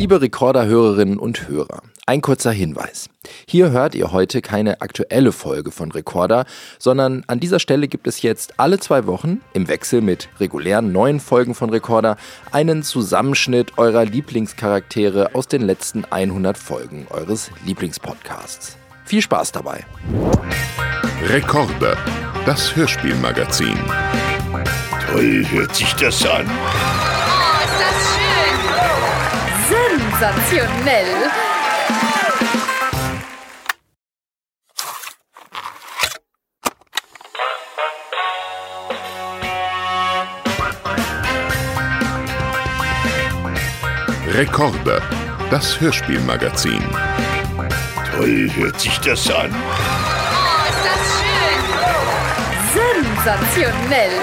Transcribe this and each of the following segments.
Liebe Recorder-Hörerinnen und Hörer, ein kurzer Hinweis. Hier hört ihr heute keine aktuelle Folge von Recorder, sondern an dieser Stelle gibt es jetzt alle 2 Wochen im Wechsel mit regulären neuen Folgen von Recorder einen Zusammenschnitt eurer Lieblingscharaktere aus den letzten 100 Folgen eures Lieblingspodcasts. Viel Spaß dabei! Recorder, das Hörspielmagazin. Toll hört sich das an. Oh, ist das schön! Sensationell! Recorder, das Hörspielmagazin. Toll hört sich das an. Oh, ist das schön! Sensationell!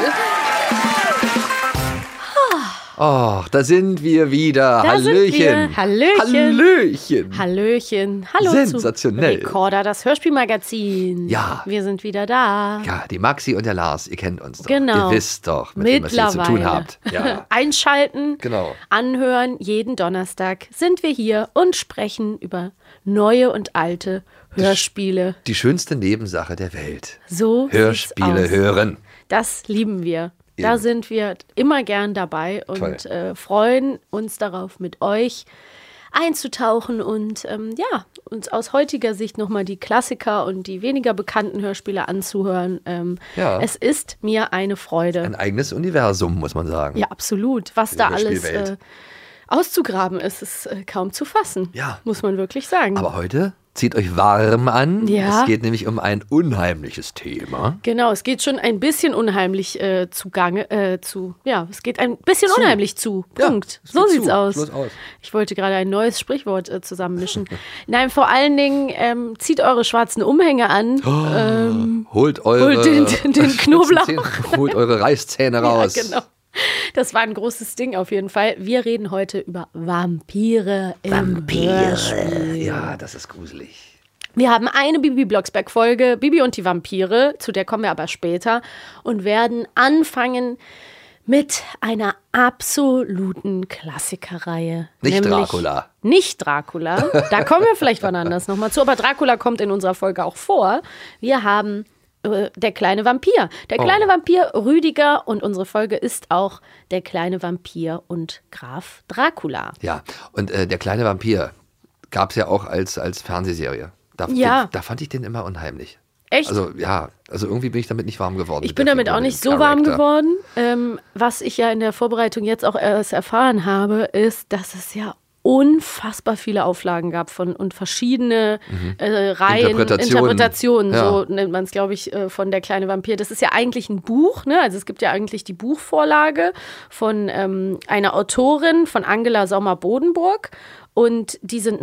Oh, da sind wir wieder. Da Hallöchen. sind wir. Hallöchen. Hallöchen. Hallöchen. Hallo Sensationell. zu Recorder, das Hörspielmagazin. Ja. Wir sind wieder da. Ja, die Maxi und der Lars, ihr kennt uns doch. Genau. Ihr wisst doch, mit wem was ihr zu tun habt. Ja. Einschalten, Genau. anhören. Jeden Donnerstag sind wir hier und sprechen über neue und alte Hörspiele. Die schönste Nebensache der Welt. So Hörspiele sieht's aus. hören. Das lieben wir. Da Eben. sind wir immer gern dabei und freuen uns darauf, mit euch einzutauchen und uns aus heutiger Sicht nochmal die Klassiker und die weniger bekannten Hörspiele anzuhören. Ja. Es ist mir eine Freude. Ein eigenes Universum, muss man sagen. Ja, absolut. Was da alles Hörspielwelt. auszugraben ist, ist kaum zu fassen. Ja. Muss man wirklich sagen. Aber heute zieht euch warm an. Ja. Es geht nämlich um ein unheimliches Thema. Genau, es geht schon ein bisschen unheimlich zugange. Es geht ein bisschen unheimlich zu. Punkt. es So geht sieht's zu. aus. Schluss aus. Ich wollte gerade ein neues Sprichwort zusammenmischen. Nein, vor allen Dingen zieht eure schwarzen Umhänge an. Holt eure den Knoblauch. Spitzenzähne, holt eure Reißzähne raus. Ja, genau. Das war ein großes Ding auf jeden Fall. Wir reden heute über Vampire im Hörspiel. Ja, das ist gruselig. Wir haben eine Bibi Blocksberg-Folge, Bibi und die Vampire, zu der kommen wir aber später, und werden anfangen mit einer absoluten Klassikerreihe. Nicht nämlich Dracula. Nicht Dracula. Da kommen wir vielleicht wann anders nochmal zu, aber Dracula kommt in unserer Folge auch vor. Wir haben der kleine Vampir. Der kleine Vampir Rüdiger, und unsere Folge ist auch der kleine Vampir und Graf Dracula. Ja, und der kleine Vampir gab es ja auch als Fernsehserie. Ja. Da fand ich den immer unheimlich. Echt? Also irgendwie bin ich damit nicht warm geworden. Ich mit bin der damit Figur, auch mit nicht dem so warm Charakter. geworden. Was ich ja in der Vorbereitung jetzt auch erst erfahren habe, ist, dass es ja unfassbar viele Auflagen gab und verschiedene Reihen, Interpretationen, Ja. so nennt man es, glaube ich, von Der kleine Vampir. Das ist ja eigentlich ein Buch, ne? Also es gibt ja eigentlich die Buchvorlage von einer Autorin, von Angela Sommer-Bodenburg. Und die sind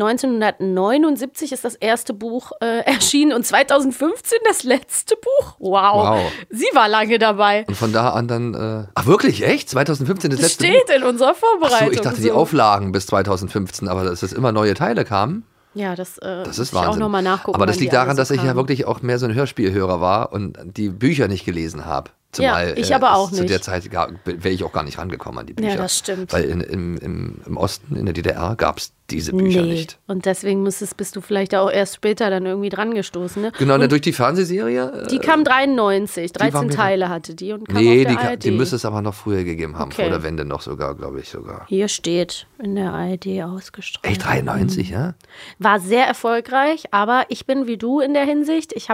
1979 ist das erste Buch erschienen und 2015 das letzte Buch. Wow. Sie war lange dabei. Und von da an dann. Ach, wirklich? Echt? 2015 das Das letzte steht Buch? in unserer Vorbereitung. Achso, ich dachte, die so. Auflagen bis 2015, aber dass es immer neue Teile kamen. Ja, das Das muss ist ich auch Wahnsinn. nochmal nachgucken. Aber das wann liegt die daran, alle dass so ich ja kamen. wirklich auch mehr so ein Hörspielhörer war und die Bücher nicht gelesen habe. Zumal, ich aber auch Zu nicht. der Zeit wäre ich auch gar nicht rangekommen an die Bücher. Ja, das stimmt. Weil im Osten, in der DDR, gab es diese Bücher nicht. Und deswegen bist du vielleicht auch erst später dann irgendwie dran gestoßen. Ne? Genau, und durch die Fernsehserie. die kam 93, war 13 mir- Teile hatte die und kam Nee, auf der ARD. die müsste es aber noch früher gegeben haben. Okay. Vor der Wende noch sogar, glaube ich sogar. Hier steht in der ARD ausgestrahlt. Echt 93, ja? War sehr erfolgreich, aber ich bin wie du in der Hinsicht. Ich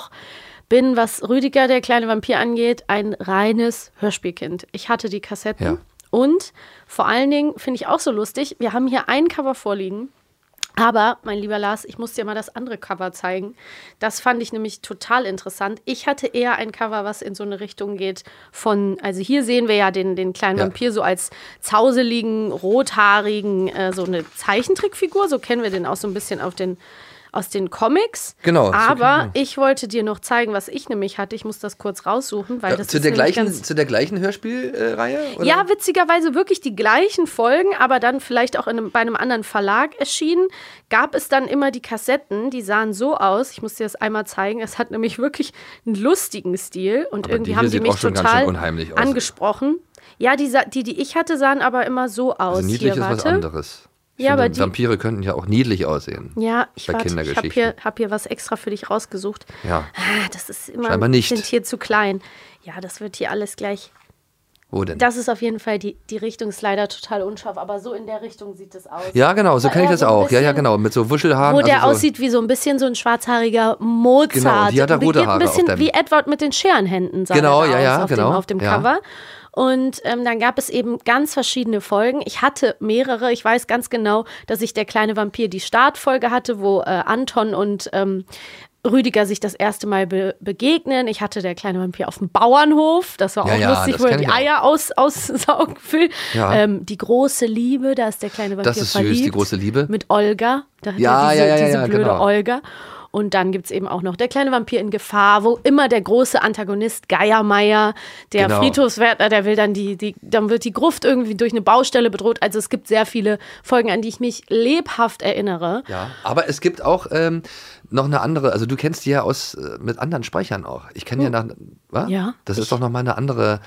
bin, was Rüdiger, der kleine Vampir angeht, ein reines Hörspielkind. Ich hatte die Kassetten Ja. und vor allen Dingen finde ich auch so lustig, wir haben hier ein Cover vorliegen, aber, mein lieber Lars, ich muss dir mal das andere Cover zeigen. Das fand ich nämlich total interessant. Ich hatte eher ein Cover, was in so eine Richtung geht also hier sehen wir ja den kleinen Ja. Vampir so als zauseligen, rothaarigen, so eine Zeichentrickfigur, so kennen wir den auch so ein bisschen aus den Comics. Genau, so Aber kennen wir. ich wollte dir noch zeigen, was ich nämlich hatte. Ich muss das kurz raussuchen, weil das zu ist der nämlich gleichen Hörspielreihe? ja, witzigerweise wirklich die gleichen Folgen, aber dann vielleicht auch bei einem anderen Verlag erschienen, gab es dann immer die Kassetten, die sahen so aus, ich muss dir das einmal zeigen, es hat nämlich wirklich einen lustigen Stil und Aber irgendwie die haben hier die sieht mich auch schon ganz total schön unheimlich aus. angesprochen. Ja, die ich hatte, sahen aber immer so aus. Also niedlich Hier, ist was warte. anderes. Ja, aber Vampire könnten ja auch niedlich aussehen. Ja, ich bei Kindergeschichten. hab hier was extra für dich rausgesucht. Ja. Das ist immer Scheinbar nicht. sind hier zu klein. Ja, das wird hier alles gleich. Wo denn? Das ist auf jeden Fall, die Richtung ist leider total unscharf, aber so in der Richtung sieht es aus. Ja, genau, so kenne ich das so ein auch. Ja, bisschen, genau, mit so Wuschelhaaren. Wo der also so, aussieht wie so ein bisschen so ein schwarzhaariger Mozart. Genau, die hat da rote Haare ein bisschen auf dem- wie Edward mit den Scherenhänden, sah Genau, er da ja, aus genau, auf dem ja. Cover. Und dann gab es eben ganz verschiedene Folgen. Ich hatte mehrere. Ich weiß ganz genau, dass ich Der kleine Vampir die Startfolge hatte, wo Anton und Rüdiger sich das erste Mal begegnen. Ich hatte Der kleine Vampir auf dem Bauernhof. Das war auch lustig, das wo er kenn die ich auch. Eier aussaugen will. Ja. Die große Liebe, da ist der kleine Vampir Das ist verliebt. süß, die große Liebe. Mit Olga. Da hat Ja, er diese ja, blöde genau. Olga. Und dann gibt es eben auch noch Der kleine Vampir in Gefahr, wo immer der große Antagonist Geiermeier, der Genau. Friedhofswärter, der will dann dann wird die Gruft irgendwie durch eine Baustelle bedroht. Also es gibt sehr viele Folgen, an die ich mich lebhaft erinnere. Ja, aber es gibt auch noch eine andere, also du kennst die ja mit anderen Sprechern auch. Ich kenne ja was? Ja. Das ist doch nochmal eine andere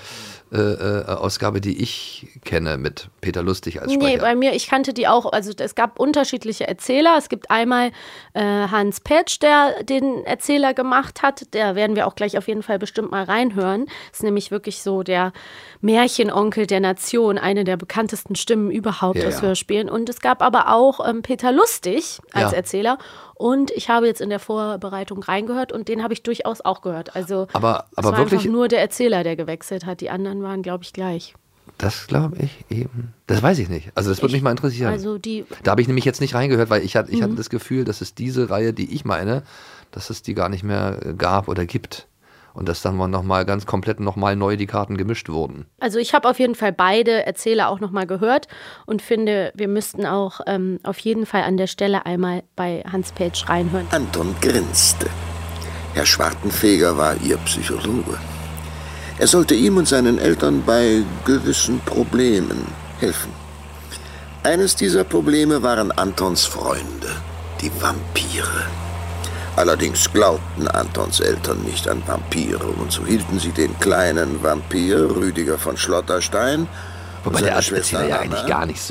Ausgabe, die ich kenne mit Peter Lustig als Sprecher. Nee, bei mir, ich kannte die auch. Also es gab unterschiedliche Erzähler. Es gibt einmal Hans Petsch, der den Erzähler gemacht hat. Da werden wir auch gleich auf jeden Fall bestimmt mal reinhören. Ist nämlich wirklich so der Märchenonkel der Nation, eine der bekanntesten Stimmen überhaupt aus Hörspielen. Und es gab aber auch Peter Lustig als Erzähler. Und ich habe jetzt in der Vorbereitung reingehört und den habe ich durchaus auch gehört. Also aber es war wirklich einfach nur der Erzähler, der gewechselt hat. Die anderen waren, glaube ich, gleich. Das glaube ich eben. Das weiß ich nicht. Also das würde mich mal interessieren. Also da habe ich nämlich jetzt nicht reingehört, weil ich hatte das Gefühl, dass es diese Reihe, die ich meine, dass es die gar nicht mehr gab oder gibt. Und dass dann nochmal ganz komplett nochmal neu die Karten gemischt wurden. Also ich habe auf jeden Fall beide Erzähler auch nochmal gehört und finde, wir müssten auch auf jeden Fall an der Stelle einmal bei Hans Petsch reinhören. Anton grinste. Herr Schwartenfeger war ihr Psychologe. Er sollte ihm und seinen Eltern bei gewissen Problemen helfen. Eines dieser Probleme waren Antons Freunde, die Vampire. Allerdings glaubten Antons Eltern nicht an Vampire und so hielten sie den kleinen Vampir, Rüdiger von Schlotterstein, Wobei der Erzähler ja eigentlich gar nicht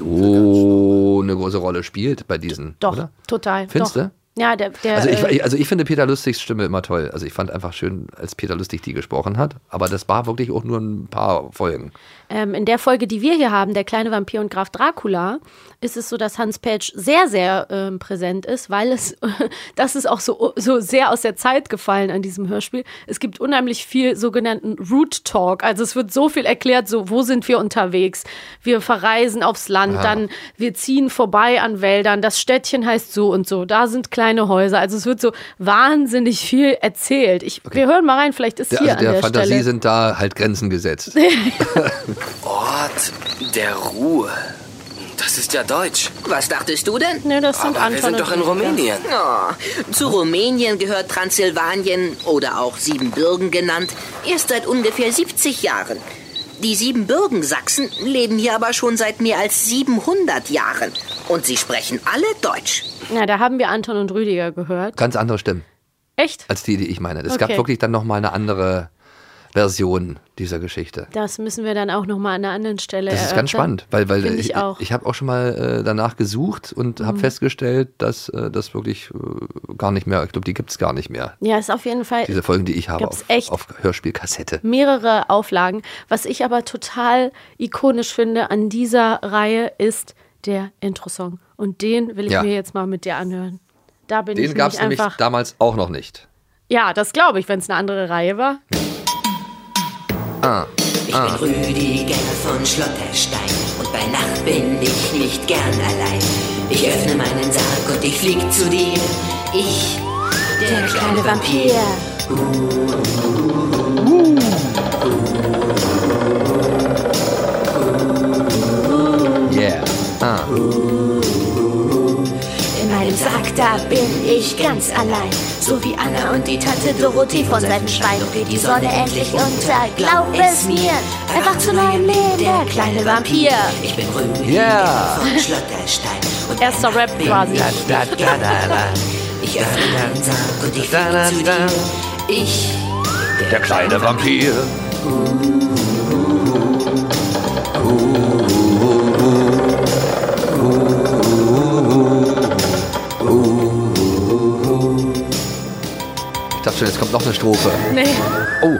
so eine große Rolle spielt bei diesen, Doch, oder? total. Findest doch. du? Ja, der Also ich finde Peter Lustigs Stimme immer toll. Also ich fand einfach schön, als Peter Lustig die gesprochen hat. Aber das war wirklich auch nur ein paar Folgen. in der Folge, die wir hier haben, Der kleine Vampir und Graf Dracula, ist es so, dass Hans Petsch sehr, sehr präsent ist, weil das ist auch so sehr aus der Zeit gefallen an diesem Hörspiel. Es gibt unheimlich viel sogenannten Route Talk. Also es wird so viel erklärt, so wo sind wir unterwegs? Wir verreisen aufs Land, dann wir ziehen vorbei an Wäldern. Das Städtchen heißt so und so. Da sind kleine Häuser. Also es wird so wahnsinnig viel erzählt. Wir hören mal rein, vielleicht ist hier an der Fantasie Stelle. sind da halt Grenzen gesetzt. Ort der Ruhe. Das ist ja Deutsch. Was dachtest du denn? Ne, das sind Aber Anton wir sind und doch in Rüdiger. Rumänien. Oh, zu Rumänien gehört Transsilvanien oder auch Siebenbürgen genannt, erst seit ungefähr 70 Jahren. Die Siebenbürgen-Sachsen leben hier aber schon seit mehr als 700 Jahren. Und sie sprechen alle Deutsch. Na, da haben wir Anton und Rüdiger gehört. Ganz andere Stimmen Echt? als die ich meine. Es Okay. gab wirklich dann nochmal eine andere Version dieser Geschichte. Das müssen wir dann auch nochmal an einer anderen Stelle Das ist ganz spannend, weil Finde ich auch. habe auch schon mal danach gesucht und habe festgestellt, dass das wirklich gar nicht mehr, ich glaube, die gibt es gar nicht mehr. Ja, ist auf jeden Fall Diese Folgen, die ich habe Gab's echt? auf Hörspielkassette. mehrere Auflagen. Was ich aber total ikonisch finde an dieser Reihe ist der Intro-Song. Und den will ich Ja. mir jetzt mal mit dir anhören. Da bin Den ich gab es nämlich einfach. damals auch noch nicht. Ja, das glaube ich, wenn es eine andere Reihe war. Ich bin Rüdiger von Schlotterstein und bei Nacht bin ich nicht gern allein. Ich öffne meinen Sarg und ich flieg zu dir. Ich, der kleine Vampir. Yeah. In meinem Sarg, da bin ich ganz allein. So wie Anna und die Tante Dorothee von Seitenstein. Und geht die Sonne endlich unter, glaub es mir. Einfach zu neuem Leben, der kleine Vampir. Ich bin Rüdiger Yeah. von Schlotterstein und Erster Rap quasi. ich öffne meinen Sarg und ich flieg zu dir. Ich, Der kleine Vampir. schon, jetzt kommt noch eine Strophe. Nee. Oh.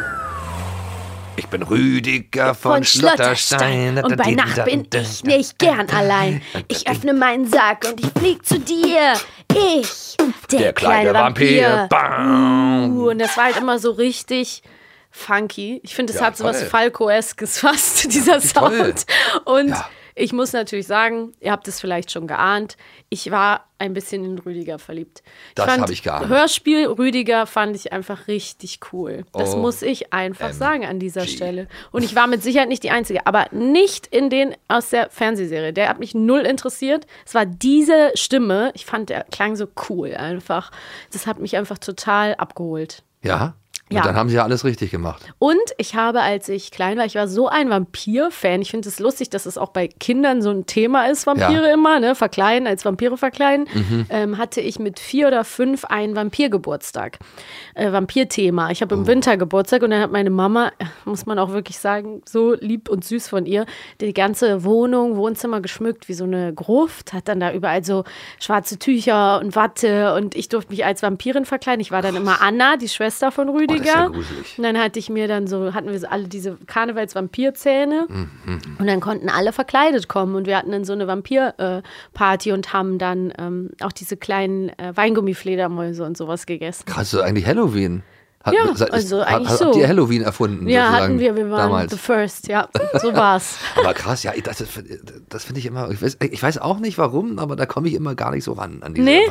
Ich bin Rüdiger von Schlotterstein. Und bei Nacht bin ich nicht gern allein. Ich öffne meinen Sack und ich flieg zu dir. Ich, der kleine Vampir. Bam. Und das war halt immer so richtig funky. Ich finde, es Ja, hat so was toll. Falco-eskes fast, dieser toll. Sound. Und Ja. ich muss natürlich sagen, ihr habt es vielleicht schon geahnt, ich war ein bisschen in Rüdiger verliebt. Das fand habe ich geahnt. Hörspiel Rüdiger fand ich einfach richtig cool. Das Oh, muss ich einfach sagen an dieser Stelle. Und ich war mit Sicherheit nicht die Einzige, aber nicht in den aus der Fernsehserie. Der hat mich null interessiert. Es war diese Stimme, ich fand, der klang so cool einfach. Das hat mich einfach total abgeholt. Ja? Und Ja. dann haben sie ja alles richtig gemacht. Und ich habe, als ich klein war, ich war so ein Vampir-Fan. Ich finde es lustig, dass es auch bei Kindern so ein Thema ist, Vampire Ja. immer, ne? Verkleiden, als Vampire verkleiden. Hatte ich mit 4 oder 5 einen Vampirgeburtstag. Vampir-Thema. Ich habe im Winter Geburtstag und dann hat meine Mama, muss man auch wirklich sagen, so lieb und süß von ihr, die ganze Wohnung, Wohnzimmer geschmückt wie so eine Gruft, hat dann da überall so schwarze Tücher und Watte und ich durfte mich als Vampirin verkleiden. Ich war dann immer Anna, die Schwester von Rüdiger. Das ist ja gruselig. Und dann hatten wir so alle diese Karnevals-Vampirzähne und dann konnten alle verkleidet kommen und wir hatten dann so eine Vampir-Party und haben dann auch diese kleinen Weingummifledermäuse und sowas gegessen. Krass, so eigentlich Halloween. Ja, also eigentlich so. Habt ihr Halloween erfunden? Ja, sozusagen, hatten wir waren damals. the first, ja, so war's. Aber krass, ja, das finde ich immer, ich weiß auch nicht warum, aber da komme ich immer gar nicht so ran an diese Nee?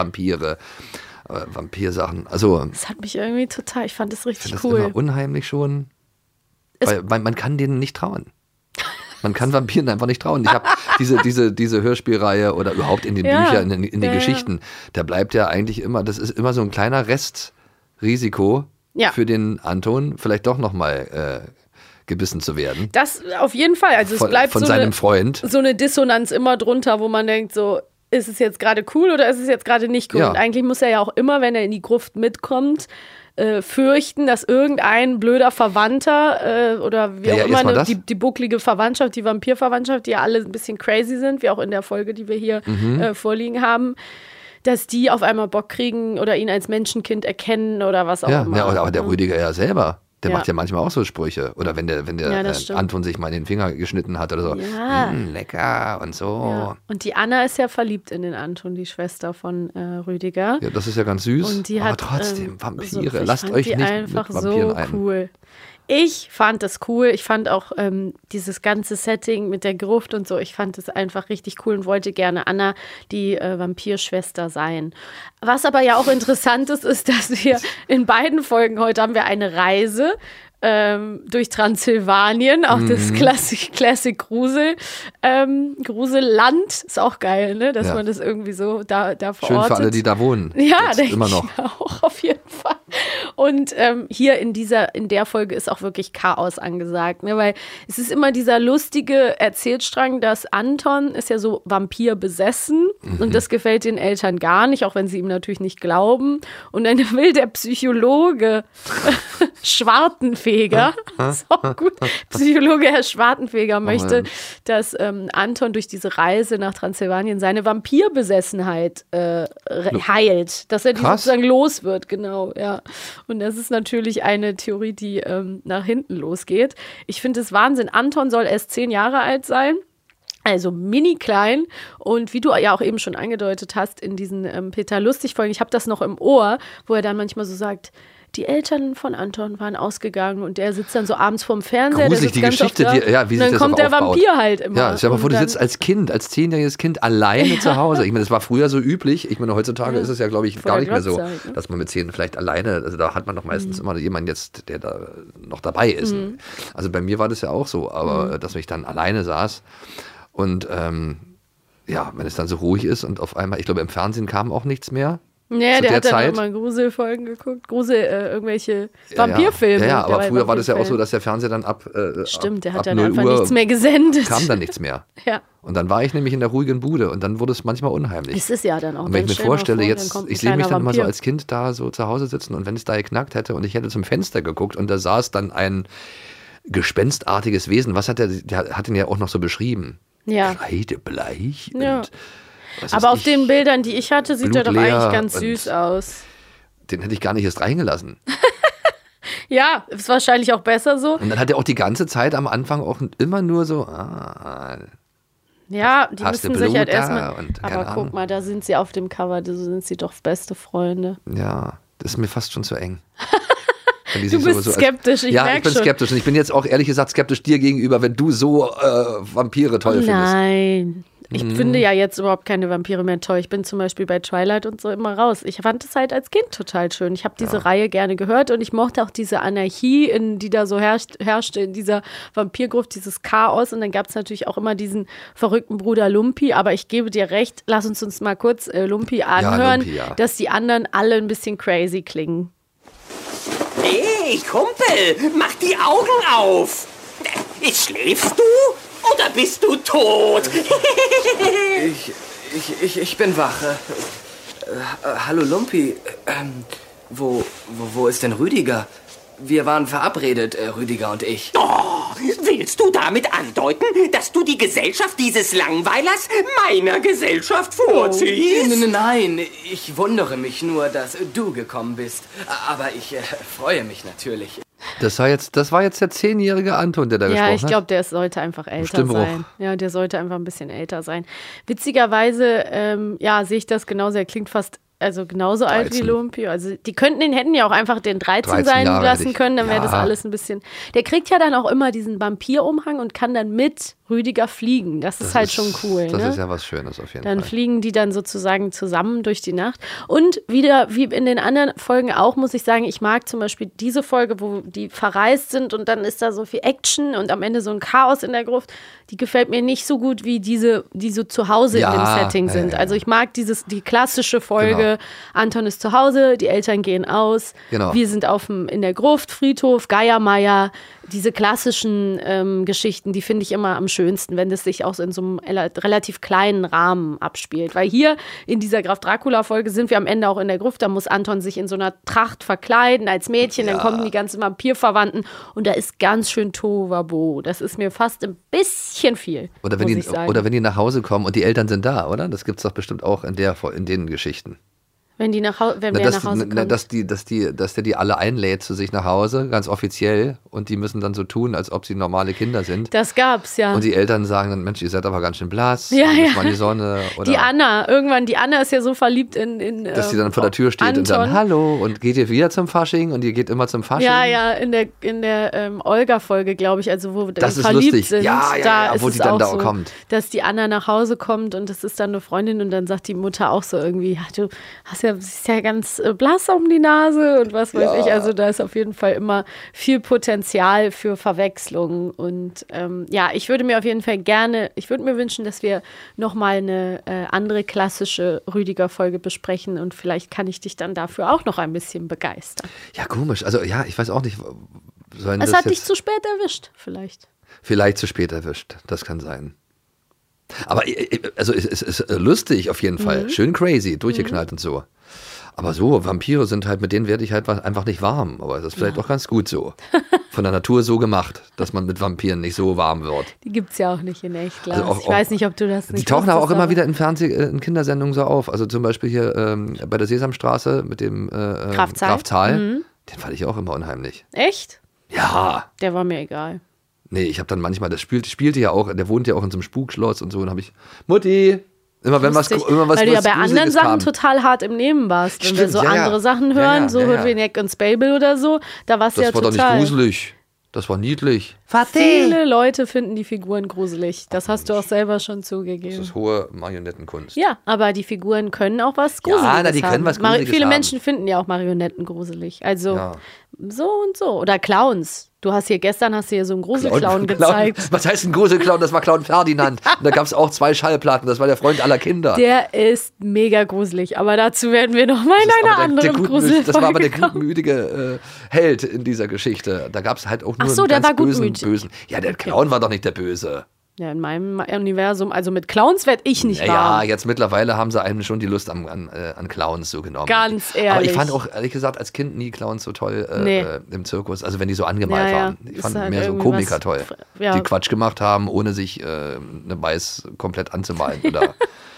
Vampirsachen. Also, Das hat mich irgendwie total, ich fand das ich richtig finde das cool. immer unheimlich schon, Es- weil man kann denen nicht trauen. Man kann Vampiren einfach nicht trauen. Ich habe diese Hörspielreihe oder überhaupt in den Ja. Büchern, in den Ja, ja. Geschichten, da bleibt ja eigentlich immer, das ist immer so ein kleiner Restrisiko Ja. für den Anton, vielleicht doch nochmal gebissen zu werden. Das auf jeden Fall, also es bleibt Von so seinem eine, Freund. so eine Dissonanz immer drunter, wo man denkt so, ist es jetzt gerade cool oder ist es jetzt gerade nicht cool? Ja. Und eigentlich muss er ja auch immer, wenn er in die Gruft mitkommt, fürchten, dass irgendein blöder Verwandter oder wie Ja, auch ja, immer erstmal das. die bucklige Verwandtschaft, die Vampirverwandtschaft, die ja alle ein bisschen crazy sind, wie auch in der Folge, die wir hier vorliegen haben, dass die auf einmal Bock kriegen oder ihn als Menschenkind erkennen oder was auch Ja, immer. ja, aber der Rüdiger ja selber, der Ja. macht ja manchmal auch so Sprüche. Oder wenn der Ja, das stimmt. Anton sich mal in den Finger geschnitten hat oder so. Ja. Lecker und so. Ja. Und die Anna ist ja verliebt in den Anton, die Schwester von Rüdiger. Ja, das ist ja ganz süß. Und die aber hat trotzdem, Vampire, ich lasst fand euch die nicht einfach mit Vampiren so ein. cool. Ich fand das cool. Ich fand auch dieses ganze Setting mit der Gruft und so, ich fand es einfach richtig cool und wollte gerne Anna die Vampirschwester sein. Was aber ja auch interessant ist, ist, dass wir in beiden Folgen heute haben wir eine Reise durch Transsilvanien, auch das Classic Gruselland. Ist auch geil, ne? Dass Ja. man das irgendwie so da verortet. Schön für alle, die da wohnen. Ja, Jetzt denke immer noch. ich auch, auf jeden Fall. Und hier in der Folge ist auch wirklich Chaos angesagt, ne? Weil es ist immer dieser lustige Erzählstrang, dass Anton ist ja so Vampir besessen und das gefällt den Eltern gar nicht, auch wenn sie ihm natürlich nicht glauben. Und dann will der Psychologe Schwartenfeger, ist auch gut, Psychologe Herr Schwartenfeger möchte, dass Anton durch diese Reise nach Transsilvanien seine Vampirbesessenheit heilt, dass er die Krass. sozusagen los wird, genau, ja. Und das ist natürlich eine Theorie, die nach hinten losgeht. Ich finde es Wahnsinn. Anton soll erst 10 Jahre alt sein. Also mini klein und wie du ja auch eben schon angedeutet hast in diesen Peter Lustig-Folgen, ich habe das noch im Ohr, wo er dann manchmal so sagt, die Eltern von Anton waren ausgegangen und der sitzt dann so abends vorm Fernseher. Gruselig, die der sitzt ganz Geschichte, oft da. ja, wie und sich dann das kommt auch der aufbaut. Vampir halt immer. Ja, stell dir mal vor, Und du dann- sitzt als Kind, als 10-jähriges Kind alleine zu Hause. Ich meine, das war früher so üblich. Ich meine, heutzutage ist es ja, glaube ich, Vor gar der nicht mehr so, Glotzeit, ne? dass man mit 10 vielleicht alleine, also da hat man doch meistens immer jemanden jetzt, der da noch dabei ist. Also bei mir war das ja auch so, aber dass ich dann alleine saß und ja, wenn es dann so ruhig ist und auf einmal, ich glaube, im Fernsehen kam auch nichts mehr. Ja, zu der der hat dann Zeit. immer Gruselfolgen geguckt, irgendwelche Vampirfilme. Ja, aber Der früher war das ja auch so, Vampirfilm. dass der Fernseher dann ab Stimmt, der ab hat dann 0 einfach Uhr nichts mehr gesendet. kam dann nichts mehr. Ja, Und dann war ich nämlich in der ruhigen Bude und dann wurde es manchmal unheimlich. es ist ja dann auch. Und wenn ich dann mir stell dir mal vorstelle, vor, jetzt, dann kommt ein ich sehe mich kleiner dann immer so Vampir. als Kind da so zu Hause sitzen und wenn es da geknackt hätte und ich hätte zum Fenster geguckt und da saß dann ein gespenstartiges Wesen, was hat der hat ihn ja auch noch so beschrieben. Ja. Kreidebleich Ja. und was Aber weiß auf ich, den Bildern, die ich hatte, sieht er doch blutleer eigentlich ganz und- süß aus. den hätte ich gar nicht erst reingelassen. Ja, ist wahrscheinlich auch besser so. Und dann hat er auch die ganze Zeit am Anfang auch immer nur so, ja, die hast du müssen sich Blut halt da? erstmal. Und Aber keine guck Ahnung. mal, da sind sie auf dem Cover, da sind sie doch beste Freunde. Ja, das ist mir fast schon zu eng. Du bist skeptisch, ich ja, merk ich bin schon. skeptisch. Und ich bin jetzt auch ehrlich gesagt skeptisch dir gegenüber, wenn du so Vampire toll findest. Nein. Ich finde ja jetzt überhaupt keine Vampire mehr toll. Ich bin zum Beispiel bei Twilight und so immer raus. Ich fand es halt als Kind total schön. Ich habe diese Reihe gerne gehört und ich mochte auch diese Anarchie, die da so herrschte in dieser Vampirgruft, dieses Chaos. Und dann gab es natürlich auch immer diesen verrückten Bruder Lumpi. Aber ich gebe dir recht, lass uns mal kurz Lumpi anhören, Lumpi, ja. dass die anderen alle ein bisschen crazy klingen. Hey, Kumpel, mach die Augen auf. Schläfst du oder bist du tot? Ich bin wach. Hallo Lumpi. Wo ist denn Rüdiger? Wir waren verabredet, Rüdiger und ich. Oh, willst du damit andeuten, dass du die Gesellschaft dieses Langweilers meiner Gesellschaft vorziehst? Nein, ich wundere mich nur, dass du gekommen bist. Aber ich freue mich natürlich. Das war jetzt der 10-jährige Anton, der da gesprochen Ja, hat. ich glaube, der sollte einfach älter Stimmbruch. sein. Ja, der sollte einfach ein bisschen älter sein. Witzigerweise, sehe ich das genauso. Er klingt fast genauso alt wie 13. Lumpi. Also die hätten ja auch einfach den 13 sein Jahre lassen hätte ich- können, dann wäre das ja. alles ein bisschen. Der kriegt ja dann auch immer diesen Vampirumhang und kann dann mit Rüdiger fliegen. Das ist halt schon cool. Das Ne? ist ja was Schönes auf jeden Dann Fall. fliegen die dann sozusagen zusammen durch die Nacht. Und wieder, wie in den anderen Folgen auch, muss ich sagen, ich mag zum Beispiel diese Folge, wo die verreist sind und dann ist da so viel Action und am Ende so ein Chaos in der Gruft. Die gefällt mir nicht so gut wie diese, die so zu Hause in dem Setting sind. ja. Also ich mag die klassische Folge, Anton ist zu Hause, die Eltern gehen aus, Genau. wir sind in der Gruft, Friedhof, Geiermeier. Diese klassischen Geschichten, die finde ich immer am schönsten, wenn das sich auch so in so einem relativ kleinen Rahmen abspielt. Weil hier in dieser Graf Dracula-Folge sind wir am Ende auch in der Gruft, da muss Anton sich in so einer Tracht verkleiden als Mädchen, dann kommen die ganzen Vampirverwandten und da ist ganz schön Tohuwabohu. Das ist mir fast ein bisschen viel, Oder muss ich sagen. wenn die nach Hause kommen und die Eltern sind da, oder? Das gibt es doch bestimmt auch in den Geschichten. Wenn wer nach Hause kommt. Dass der die alle einlädt zu sich nach Hause, ganz offiziell, und die müssen dann so tun, als ob sie normale Kinder sind. Das gab's, ja. Und die Eltern sagen dann, Mensch, ihr seid aber ganz schön blass, Ja, muss ja. mal in die Sonne. Oder Die Anna ist ja so verliebt in dass die dann vor der Tür steht Anton. und dann, hallo, und geht ihr wieder zum Fasching und ihr geht immer zum Fasching. Ja, in der Olga-Folge, glaube ich, also wo wir Das ist verliebt lustig. sind, Ja, da ist wo es die dann auch da so, kommt. dass die Anna nach Hause kommt und das ist dann eine Freundin und dann sagt die Mutter auch so irgendwie, ja, du bist ja ganz blass um die Nase und was weiß ich, also da ist auf jeden Fall immer viel Potenzial für Verwechslungen und ich würde mir auf jeden Fall wünschen, dass wir nochmal eine andere klassische Rüdiger-Folge besprechen und vielleicht kann ich dich dann dafür auch noch ein bisschen begeistern. Ja, komisch. Also ja, ich weiß auch nicht, sollen Es das hat dich jetzt zu spät erwischt, vielleicht. vielleicht zu spät erwischt. Das kann sein. Aber also es ist lustig auf jeden Fall. Schön crazy, durchgeknallt und so. Aber so, Vampire sind halt, mit denen werde ich halt einfach nicht warm. Aber das ist vielleicht auch ganz gut so. Von der Natur so gemacht, dass man mit Vampiren nicht so warm wird. Die gibt es ja auch nicht in echt, Lars. Also Ich weiß nicht, ob du das nicht Die tauchen aber auch wusstest, immer wieder in Kindersendungen so auf. Also zum Beispiel hier bei der Sesamstraße mit dem Graf Zahl. Graf Zahl. Den fand ich auch immer unheimlich. Echt? Ja. Der war mir egal. Nee, ich habe dann manchmal, spielte ja auch, der wohnt ja auch in so einem Spukschloss und so. Und habe ich, Mutti, immer wenn was Lustig, immer was weil du ja bei Gruseliges anderen Sachen kam. total hart im Nehmen warst. Wenn wir Stimmt, so ja, ja. andere Sachen Ja, hören, ja, so ja, ja. Hürweneck und Spable oder so, da warst du ja Das war doch total. nicht gruselig. Das war niedlich. Viele Leute finden die Figuren gruselig. Das hast du auch selber schon zugegeben. Das ist hohe Marionettenkunst. Ja, aber die Figuren können auch was Gruseliges die können haben. was Gruseliges Viele haben. Menschen finden ja auch Marionetten gruselig. Also Ja. so und so. Oder Clowns. Gestern hast du hier so einen Gruselclown gezeigt. Was heißt ein Gruselclown? Das war Clown Ferdinand. Und da gab es auch 2 Schallplatten. Das war der Freund aller Kinder. Der ist mega gruselig, aber dazu werden wir noch mal in einer anderen Gruselfolge Das war aber der kommen. gutmütige Held in dieser Geschichte. Da gab es halt auch nur Ach so, einen der ganz war bösen. gutmütig. Ja, der Clown war doch nicht der Böse. Ja, in meinem Universum, also mit Clowns werde ich nicht Ja, warm. jetzt mittlerweile haben sie einem schon die Lust an Clowns so genommen. Ganz ehrlich. Aber ich fand auch, ehrlich gesagt, als Kind nie Clowns so toll Nee. Im Zirkus. Also wenn die so angemalt Ja, ja. waren. Ich Ist fand halt mehr so irgendwie Komiker was- toll. ja. Die Quatsch gemacht haben, ohne sich eine Beiß komplett anzumalen. Oder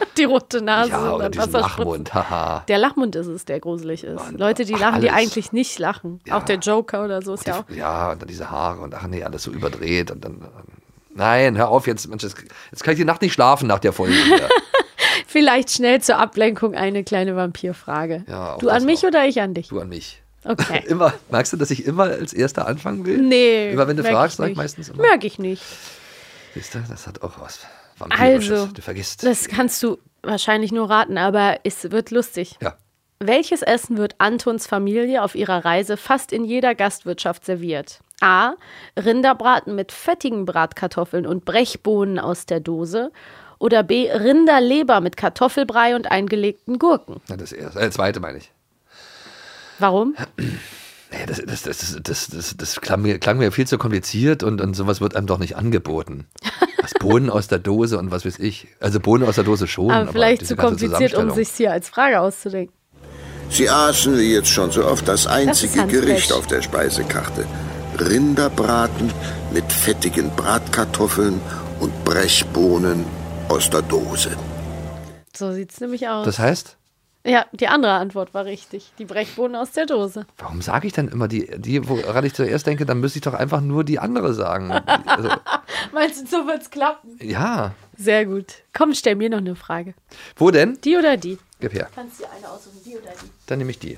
Die rote Nase. Ja, oder und diesen Lachmund, haha. Der Lachmund ist es, der gruselig ist. Und Leute, die lachen, die alles. eigentlich nicht lachen. Ja. Auch der Joker oder so ist ja auch. Ja, und dann diese Haare und ach nee, alles so überdreht und dann. Nein, hör auf jetzt, Mensch, jetzt kann ich die Nacht nicht schlafen nach der Folge. Vielleicht schnell zur Ablenkung eine kleine Vampirfrage. Ja, auch du an das mich auch. oder ich an dich? Du an mich. Okay. Immer, merkst du, dass ich immer als Erster anfangen will? Nee. Immer wenn du merk fragst, ich sag ich nicht. meistens immer. Merk ich nicht. Siehst du, das hat auch was Vampirisches. Also, Du vergisst. das kannst du wahrscheinlich nur raten, aber es wird lustig. Ja. Welches Essen wird Antons Familie auf ihrer Reise fast in jeder Gastwirtschaft serviert? A. Rinderbraten mit fettigen Bratkartoffeln und Brechbohnen aus der Dose. Oder B. Rinderleber mit Kartoffelbrei und eingelegten Gurken. Ja, das erste, zweite meine ich. Warum? Nee, das klang mir viel zu kompliziert und sowas wird einem doch nicht angeboten. Was Bohnen aus der Dose und was weiß ich. Also Bohnen aus der Dose schon. Aber vielleicht diese zu ganze kompliziert, um Zusammenstellung. sich hier als Frage auszudenken. Sie aßen wie jetzt schon so oft das einzige Hans Gericht Flesch. auf der Speisekarte. Rinderbraten mit fettigen Bratkartoffeln und Brechbohnen aus der Dose. So sieht es nämlich aus. Das heißt, Ja, die andere Antwort war richtig. Die Brechbohnen aus der Dose. warum sage ich dann immer die, woran ich zuerst denke, dann müsste ich doch einfach nur die andere sagen. Also, Meinst du, so wird's klappen? ja. Sehr gut. Komm, stell mir noch eine Frage. Wo denn? Die oder die? Gib her. Kannst du dir eine aussuchen, die oder die? Dann nehme ich die.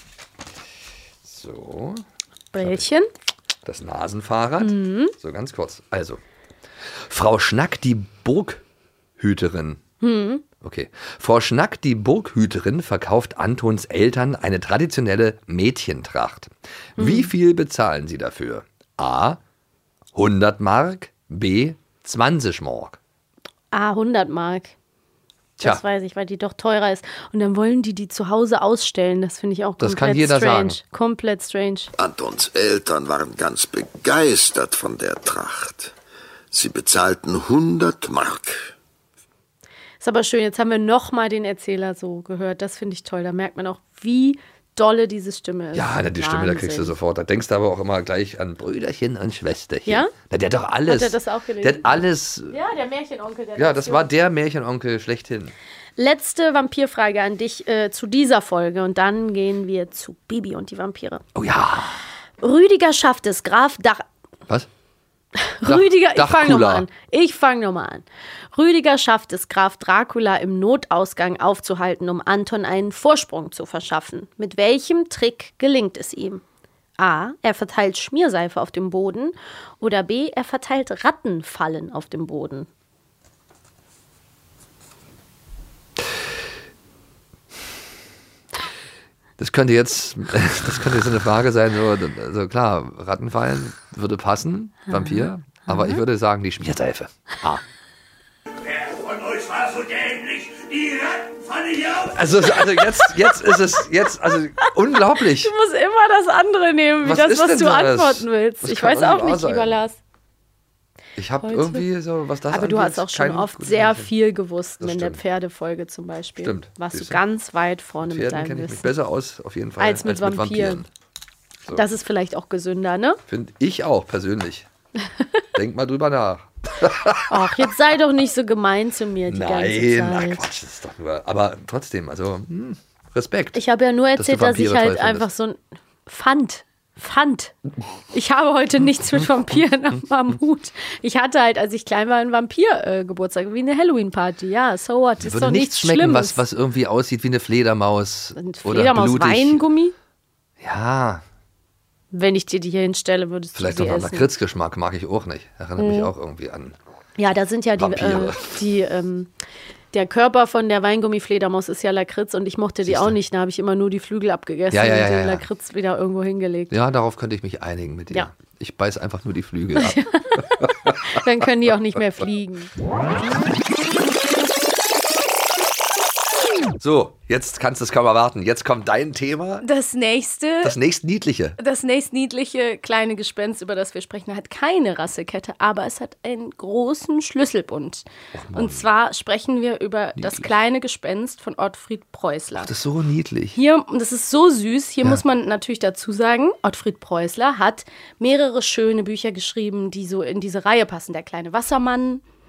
So, Bällchen. das Nasenfahrrad. So ganz kurz. Also, Frau Schnack, die Burghüterin. Okay. Frau Schnack, die Burghüterin, verkauft Antons Eltern eine traditionelle Mädchentracht. Wie viel bezahlen sie dafür? A. 100 Mark. B. 20 Mark. 100 Mark. Tja. Das weiß ich, weil die doch teurer ist. Und dann wollen die zu Hause ausstellen. Das finde ich auch Das komplett kann jeder strange. sagen. Komplett strange. Antons Eltern waren ganz begeistert von der Tracht. Sie bezahlten 100 Mark. Ist aber schön, jetzt haben wir nochmal den Erzähler so gehört. Das finde ich toll. Da merkt man auch, wie dolle diese Stimme ist. Ja, die Stimme, da kriegst du Wahnsinn. sofort. Da denkst du aber auch immer gleich an Brüderchen und Schwesterchen. Ja? Na, der hat doch alles. Hat er das auch gelesen? Der hat alles. Ja, der Märchenonkel. Der Ja, das Nation. war der Märchenonkel schlechthin. Letzte Vampirfrage an dich zu dieser Folge. Und dann gehen wir zu Bibi und die Vampire. Oh ja. Rüdiger schafft es, Graf Dach... Was? Rüdiger, ich fange Dachkula. nochmal an. Rüdiger schafft es, Graf Dracula im Notausgang aufzuhalten, um Anton einen Vorsprung zu verschaffen. Mit welchem Trick gelingt es ihm? A. Er verteilt Schmierseife auf dem Boden. Oder B. Er verteilt Rattenfallen auf dem Boden. Das könnte jetzt eine Frage sein, so klar, Rattenfallen würde passen, Vampir, aber ich würde sagen, die Schmierseife. Ah. Wer von euch war so dämlich, die Rattenfalle hier auf... Also jetzt ist es, unglaublich. Du musst immer das andere nehmen, wie Was das, ist was denn du das? antworten willst. Das Ich kann weiß doch auch nicht wahr nicht, sein. lieber Lars. Ich habe Heute. irgendwie so, was das Aber du angeht, hast auch schon kein oft gutes sehr Händchen. viel gewusst Das in der stimmt. Pferdefolge zum Beispiel. Stimmt. Warst du Siehst du? ganz weit vorne mit Pferden deinem kenne ich mich Wissen. besser aus, auf jeden Fall, Als mit Vampiren. So. Das ist vielleicht auch gesünder, ne? Finde ich auch persönlich. Denk mal drüber nach. Ach, jetzt sei doch nicht so gemein zu mir die ganze Nein, ach Zeit. Quatsch, das ist doch nur. Aber trotzdem, also Respekt. Ich habe ja nur dass erzählt, du dass ich Vampire halt toll einfach findest. so ein Pfand. Ich habe heute nichts mit Vampiren am Hut. Ich hatte halt, als ich klein war, einen Vampir-Geburtstag, wie eine Halloween-Party. Ja, so what? Mir Ist würde doch nichts nichts schmecken, Schlimmes. was irgendwie aussieht wie eine Fledermaus. Ein Oder Fledermaus blutig. Weingummi? Ja, Wenn ich dir die hier hinstelle, würdest vielleicht du noch sie nach essen. Lakritzgeschmack mag ich auch nicht. Erinnert mich auch irgendwie an. Ja, da sind ja Vampire. der Körper von der Weingummi-Fledermaus ist ja Lakritz und ich mochte die auch nicht. Da habe ich immer nur die Flügel abgegessen Ja, und den ja. Lakritz wieder irgendwo hingelegt. Ja, darauf könnte ich mich einigen mit dir. Ja. Ich beiß einfach nur die Flügel ab. Dann können die auch nicht mehr fliegen. So, jetzt kannst du es kaum erwarten. Jetzt kommt dein Thema. Das nächste Das nächstniedliche. niedliche kleine Gespenst, über das wir sprechen, hat keine Rassekette, aber es hat einen großen Schlüsselbund. Und zwar sprechen wir über das kleine Gespenst von Ottfried Preußler. Das ist so niedlich. Hier, das ist so süß, hier muss man natürlich dazu sagen, Ottfried Preußler hat mehrere schöne Bücher geschrieben, die so in diese Reihe passen. Der kleine Wassermann,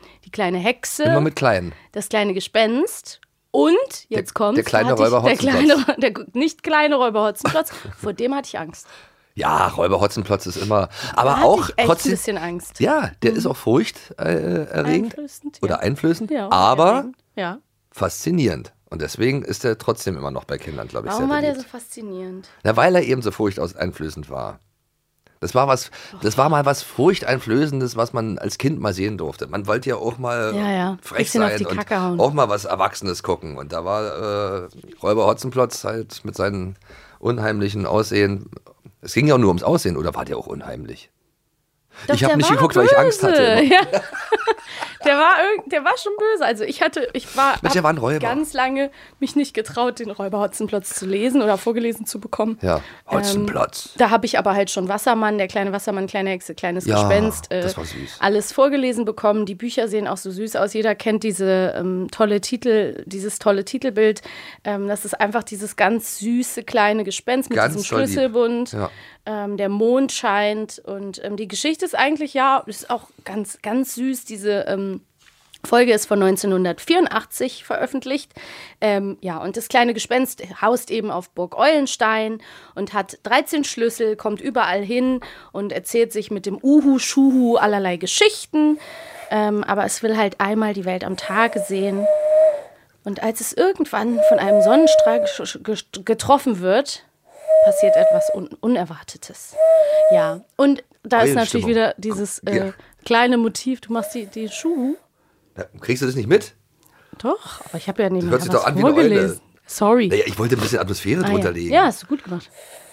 die kleine Hexe, Immer mit kleinen. das kleine Gespenst und, jetzt kommt's, der kleine da hatte Räuber Hotzenplotz. der nicht kleine Räuber Hotzenplotz, vor dem hatte ich Angst. Ja, Räuber Hotzenplotz ist immer, aber Da hatte auch ich echt trotzdem. ein bisschen Angst. Ja, der ist auch furchterregend Einflößend, oder einflößend, Ja, aber erregend. Ja. faszinierend. Und deswegen ist er trotzdem immer noch bei Kindern, glaube ich, Warum sehr war der beliebt. so faszinierend? Na, weil er eben so furchteinflößend war. Das war mal was Furchteinflößendes, was man als Kind mal sehen durfte. Man wollte ja auch mal Ja. frech Bisschen auf sein die und Kacke hauen. auch mal was Erwachsenes gucken. Und da war Räuber Hotzenplotz halt mit seinen unheimlichen Aussehen. Es ging ja nur ums Aussehen, oder war der auch unheimlich? Doch, ich habe der nicht war geguckt, weil ich Angst hatte. böse. Immer. Ja. Der war schon böse. Also ich war Mensch, der war ein Räuber. ganz lange mich nicht getraut, den Räuber Hotzenplotz zu lesen oder vorgelesen zu bekommen. Ja, Hotzenplotz. Da habe ich aber halt schon Wassermann, der kleine Wassermann, kleine Hexe, kleines Ja, Gespenst, das war süß. alles vorgelesen bekommen. Die Bücher sehen auch so süß aus. Jeder kennt dieses tolle Titelbild. Das ist einfach dieses ganz süße kleine Gespenst mit Ganz diesem doll lieb. Schlüsselbund. Ja. Der Mond scheint und die Geschichte ist eigentlich, ist auch ganz, ganz süß. Diese Folge ist von 1984 veröffentlicht. Und das kleine Gespenst haust eben auf Burg Eulenstein und hat 13 Schlüssel, kommt überall hin und erzählt sich mit dem Uhu-Schuhu allerlei Geschichten. Aber es will halt einmal die Welt am Tage sehen. Und als es irgendwann von einem Sonnenstrahl getroffen wird, passiert etwas Unerwartetes. Ja, und da ist natürlich wieder dieses kleine Motiv. Du machst die Schuhu. Ja, kriegst du das nicht mit? Doch, aber ich habe ja nicht hört sich doch an wie eine vorgelesen. Eule. Sorry. Naja, ich wollte ein bisschen Atmosphäre drunter legen. Ja, hast du gut gemacht.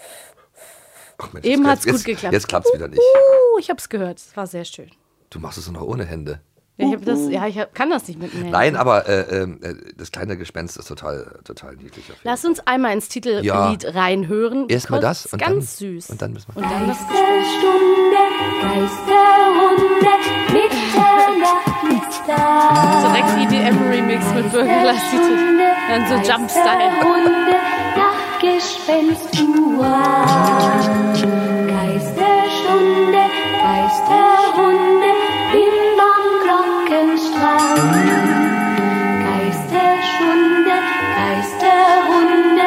Ach Mensch, Eben hat's jetzt- gut geklappt. Jetzt klappt's wieder nicht. Ich habe es gehört. Es war sehr schön. Du machst es doch noch ohne Hände. Ja, kann das nicht mit mir. Nein, aber das kleine Gespenst ist total niedlich. Auf jeden Lass uns einmal ins Titellied Ja. reinhören. Erstmal because das es ist und ganz dann, süß. Und dann müssen wir. Und dann das direkt EDM-Remix mit Bürgerlastitel. Dann so Jump-Style. Geisterstunde, Geisterhunde, Bimbam Glockenstrahl. Geisterstunde, Geisterhunde,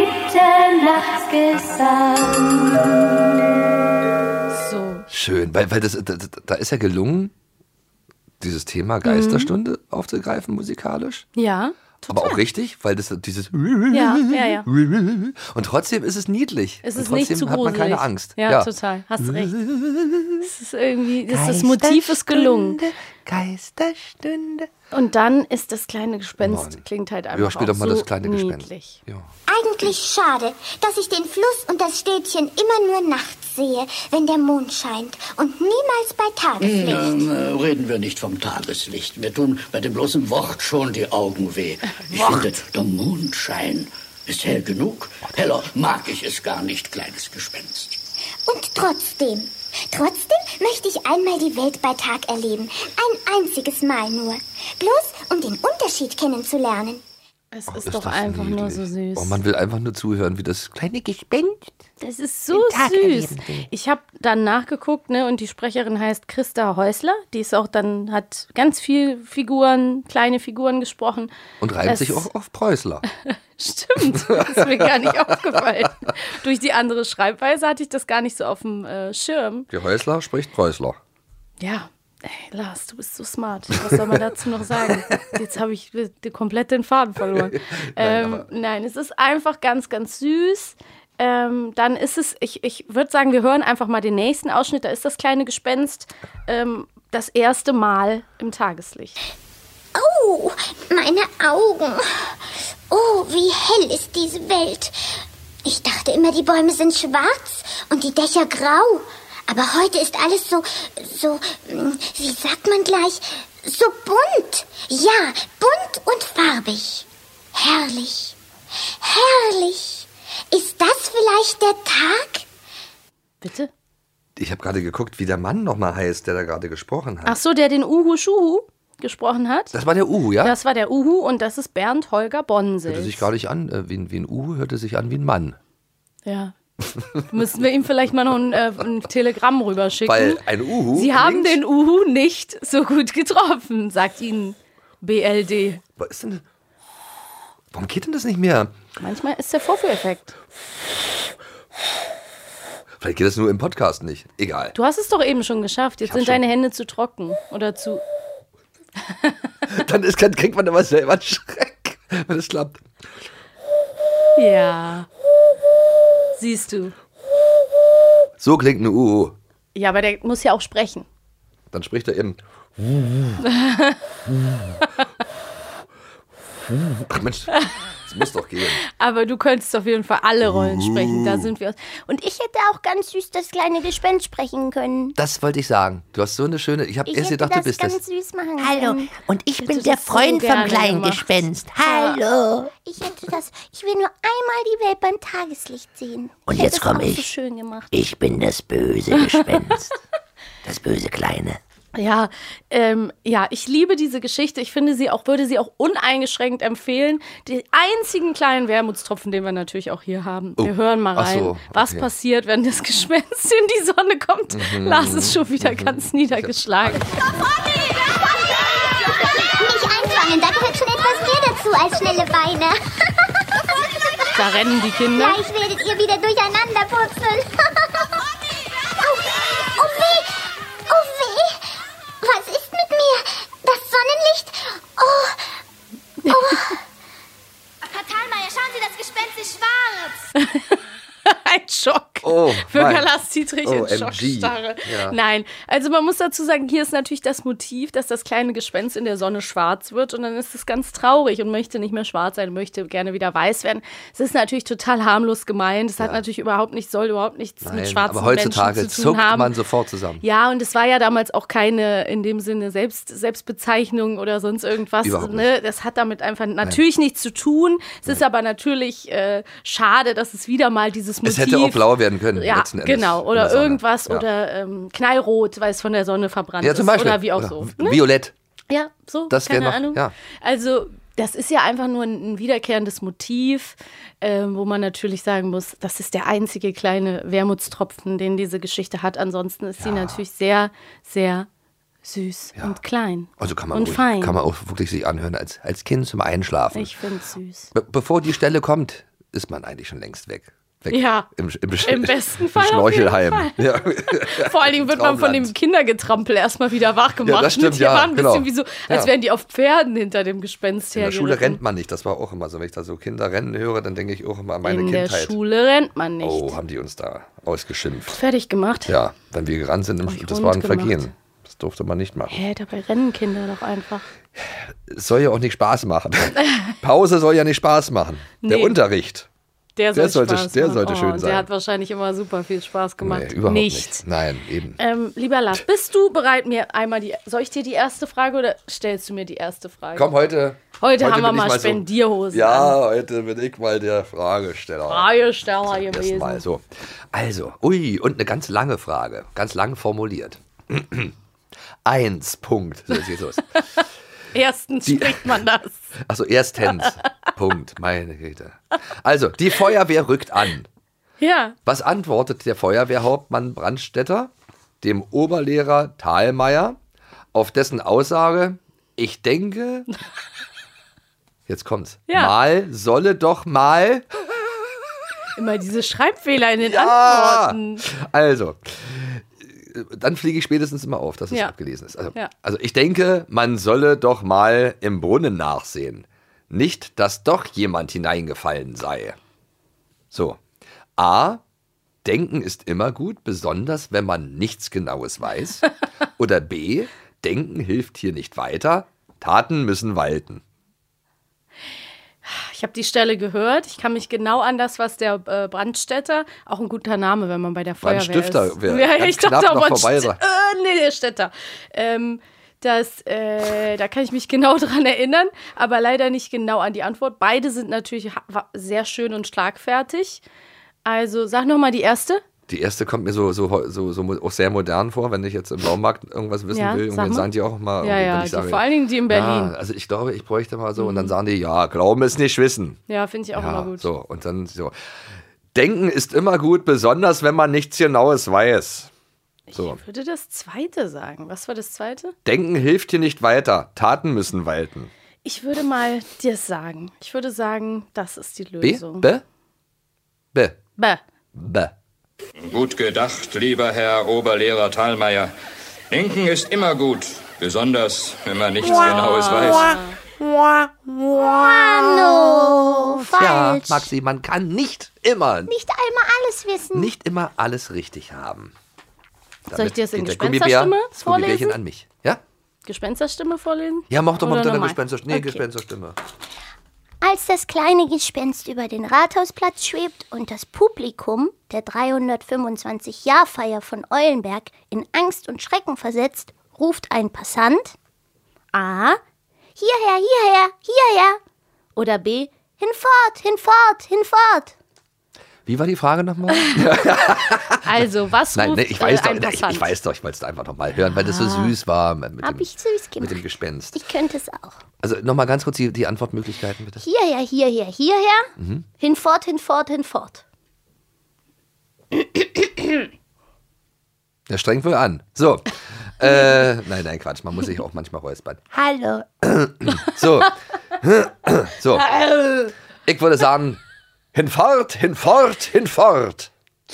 Mitternachtsgesang. So. Schön, weil da ist ja gelungen, dieses Thema Geisterstunde aufzugreifen musikalisch. Ja. Aber auch richtig, weil das dieses Ja. und trotzdem ist es niedlich. Es ist und nicht trotzdem zu hat man gruselig. keine Angst. Ja, total. Hast recht. Es ist irgendwie, das Motiv ist gelungen. Geisterstunde. Und dann ist das kleine Gespenst, Mann. klingt halt Ja, einfach spiel auch doch mal so das kleine Gespenst. niedlich. Ja. Eigentlich schade, dass ich den Fluss und das Städtchen immer nur nachts sehe, wenn der Mond scheint und niemals bei Tageslicht. Reden wir nicht vom Tageslicht. Mir tun bei dem bloßen Wort schon die Augen weh. Ich finde, der Mondschein ist hell genug. Heller mag ich es gar nicht, kleines Gespenst. Und trotzdem möchte ich einmal die Welt bei Tag erleben. Ein einziges Mal nur. Bloß, um den Unterschied kennenzulernen. Es Oh, ist doch das einfach nur niedlich. so süß. Oh, man will einfach nur zuhören, wie das kleine Gespenst. Das ist so süß. Ich habe dann nachgeguckt, ne, und die Sprecherin heißt Christa Häusler. Die ist auch dann, hat ganz viel kleine Figuren gesprochen. Und reimt sich auch auf Preußler. Stimmt, das ist mir gar nicht aufgefallen. Durch die andere Schreibweise hatte ich das gar nicht so auf dem Schirm. Die Häusler spricht Preußler. Ja, ey, Lars, du bist so smart. Was soll man dazu noch sagen? Jetzt habe ich komplett den Faden verloren. Nein, es ist einfach ganz, ganz süß. Dann ist es, ich würde sagen, wir hören einfach mal den nächsten Ausschnitt. Da ist das kleine Gespenst das erste Mal im Tageslicht. Oh, meine Augen. Oh, wie hell ist diese Welt. Ich dachte immer, die Bäume sind schwarz und die Dächer grau. Aber heute ist alles so, wie sagt man gleich, so bunt. Ja, bunt und farbig. Herrlich, herrlich. Ist das vielleicht der Tag? Bitte? Ich habe gerade geguckt, wie der Mann nochmal heißt, der da gerade gesprochen hat. Ach so, der den Uhu-Schuhu gesprochen hat. Das war der Uhu, ja? Das war der Uhu und das ist Bernd Holger Bonsel. Hörte sich gar nicht an wie ein Uhu, hörte sich an wie ein Mann. Ja, Müssen wir ihm vielleicht mal noch ein Telegramm rüberschicken. Weil ein Uhu. Sie haben den Uhu nicht so gut getroffen, sagt Ihnen BLD. Was ist denn? Warum geht denn das nicht mehr? Manchmal ist der Vorführeffekt. Vielleicht geht das nur im Podcast nicht. Egal. Du hast es doch eben schon geschafft. Jetzt sind deine Hände zu trocken. Oder zu... Dann kriegt man aber selber einen Schreck, wenn es klappt. Ja. Siehst du. So klingt ein Uhu. Ja, aber der muss ja auch sprechen. Dann spricht er eben. Ach Mensch, das muss doch gehen. Aber du könntest auf jeden Fall alle Rollen sprechen. Da sind wir. Und ich hätte auch ganz süß das kleine Gespenst sprechen können. Das wollte ich sagen. Du hast so eine schöne. Ich habe erst gedacht, du bist das. Süß machen Hallo, können. und ich bin der Freund vom kleinen Gespenst. Hallo. Ich will nur einmal die Welt beim Tageslicht sehen. Und jetzt komme So ich. schön gemacht. Ich bin das böse Gespenst. Das böse Kleine. Ja, ich liebe diese Geschichte. Ich finde würde sie auch uneingeschränkt empfehlen. Die einzigen kleinen Wermutstropfen, den wir natürlich auch hier haben. Wir hören mal rein, so, okay. Was passiert, wenn das Gespenst in die Sonne kommt. Lars ist schon wieder ganz niedergeschlagen. Nicht einfangen, da gehört schon etwas mehr dazu als schnelle Beine. Da rennen die Kinder. Gleich werdet ihr wieder durcheinander purzeln. Oh weh! Oh weh! Was ist mit mir? Das Sonnenlicht? Oh! Fatalmeier, schauen Sie, das Gespenst ist schwarz. Ein Schock. Oh, Bürger Lars Dietrich in OMG. Schockstarre. Ja. Nein, also man muss dazu sagen, hier ist natürlich das Motiv, dass das kleine Gespenst in der Sonne schwarz wird und dann ist es ganz traurig und möchte nicht mehr schwarz sein, möchte gerne wieder weiß werden. Es ist natürlich total harmlos gemeint. Es hat natürlich soll überhaupt nichts mit schwarzen aber heutzutage Menschen zu tun zuckt haben. man sofort zusammen. Ja, und es war ja damals auch keine, in dem Sinne, Selbstbezeichnung oder sonst irgendwas. Überhaupt Ne? Das hat damit einfach natürlich nichts zu tun. Es ist aber natürlich schade, dass es wieder mal dieses Motiv... Es hätte auch blau werden können, ja, letzten Endes. Genau, oder irgendwas, Ja. oder knallrot, weil es von der Sonne verbrannt Ja, zum Beispiel. ist. Oder wie auch Oder so. Ne? Violett. Ja, so, Das wäre keine noch, Ahnung. ja. Also, das ist ja einfach nur ein wiederkehrendes Motiv, wo man natürlich sagen muss, das ist der einzige kleine Wermutstropfen, den diese Geschichte hat. Ansonsten ist sie natürlich sehr, sehr süß und klein Also kann man und fein. Kann man auch wirklich sich anhören als Kind zum Einschlafen. Ich finde es süß. Bevor die Stelle kommt, ist man eigentlich schon längst weg. Ja, Im besten Fall. Im Schnorchelheim. Ja. Vor allen Dingen wird man von dem Kindergetrampel erstmal wieder wach gemacht. Ja, das stimmt, Die waren ein bisschen genau. wie so, als wären die auf Pferden hinter dem Gespenst In der hergeritten. Schule rennt man nicht, das war auch immer so. Wenn ich da so Kinder rennen höre, dann denke ich auch immer an meine In Kindheit. der Schule rennt man nicht. Oh, haben die uns da ausgeschimpft. Fertig gemacht? Ja, wenn wir gerannt sind, das rund war ein gemacht. Vergehen. Das durfte man nicht machen. Hä, dabei rennen Kinder doch einfach. Es soll ja auch nicht Spaß machen. Pause soll ja nicht Spaß machen. Der Nee. Unterricht. Der sollte Spaß schön machen. sein. Der hat wahrscheinlich immer super viel Spaß gemacht. Nee, überhaupt nicht. Nein, eben. Lieber Lars, bist du bereit, mir einmal soll ich dir die erste Frage oder stellst du mir die erste Frage? Komm, heute Heute haben wir bin ich mal so- Spendierhosen Ja, an. heute bin ich mal der Fragesteller. Fragesteller Erst gewesen. mal so. Also, und eine ganz lange Frage. Ganz lang formuliert. 1 Punkt. So, jetzt geht's los. Erstens spricht man das. Achso, erstens. Punkt. Meine Güte. Also, die Feuerwehr rückt an. Ja. Was antwortet der Feuerwehrhauptmann Brandstätter dem Oberlehrer Thalmeier auf dessen Aussage, ich denke, jetzt kommt's, Ja. mal solle doch mal. Immer diese Schreibfehler in den Antworten. Also, dann fliege ich spätestens immer auf, dass es Ja. abgelesen ist. Ja. Also ich denke, man solle doch mal im Brunnen nachsehen. Nicht, dass doch jemand hineingefallen sei. So. A. Denken ist immer gut, besonders wenn man nichts Genaues weiß. Oder B. Denken hilft hier nicht weiter. Taten müssen walten. Ich habe die Stelle gehört. Ich kann mich genau an das, was der Brandstätter, auch ein guter Name, wenn man bei der Feuerwehr Brandstifter ist. wäre Ja, ganz ich dachte knapp auch noch vorbei sein. Nee, der Städter. Da kann ich mich genau dran erinnern, aber leider nicht genau an die Antwort. Beide sind natürlich sehr schön und schlagfertig. Also sag noch mal die erste. Die erste kommt mir so auch sehr modern vor, wenn ich jetzt im Baumarkt irgendwas wissen Ja, will. Und sag dann mal. sagen die auch mal, Ja, wenn ja, ich sage, vor allen Dingen die in Berlin. Ja, also ich glaube, ich bräuchte mal so. Und dann sagen die, ja, Glauben ist nicht Wissen. Ja, finde ich auch immer gut. So, und dann so. Denken ist immer gut, besonders wenn man nichts Genaues weiß. So. Ich würde das zweite sagen. Was war das zweite? Denken hilft hier nicht weiter. Taten müssen walten. Ich würde mal dir sagen. Ich würde sagen, das ist die Lösung. B? Gut gedacht, lieber Herr Oberlehrer Thalmeier. Denken ist immer gut, besonders wenn man nichts Genaues weiß. No, falsch. Ja, Maxi, man kann nicht immer alles wissen. Nicht immer alles richtig haben. Soll ich dir das in geht der Gespensterstimme das Gummibärchen vorlesen? an mich. Ja? Gespensterstimme vorlesen? Ja, mach doch mal Oder mit deiner normal? Gespensterstimme. Nee, Okay. Gespensterstimme. Als das kleine Gespenst über den Rathausplatz schwebt und das Publikum der 325-Jahr-Feier von Eulenberg in Angst und Schrecken versetzt, ruft ein Passant A. Hierher, hierher, hierher. Oder B. Hinfort, hinfort, hinfort. Wie war die Frage nochmal? Also, was Nein, ruft nee, ich weiß ein doch, Passant? ich weiß doch, ich wollte es einfach nochmal hören, weil das so süß war mit Hab dem, ich süß gemacht. mit dem Gespenst. Ich könnte es auch. Also nochmal ganz kurz die Antwortmöglichkeiten, bitte. Hierher, hierher, hierher. Mhm. Hinfort, hinfort, hinfort. Der strengt wohl an. So. Nein, Quatsch, man muss sich auch manchmal räuspern. Hallo. So. So. Ich würde sagen, hinfort, hinfort, hinfort.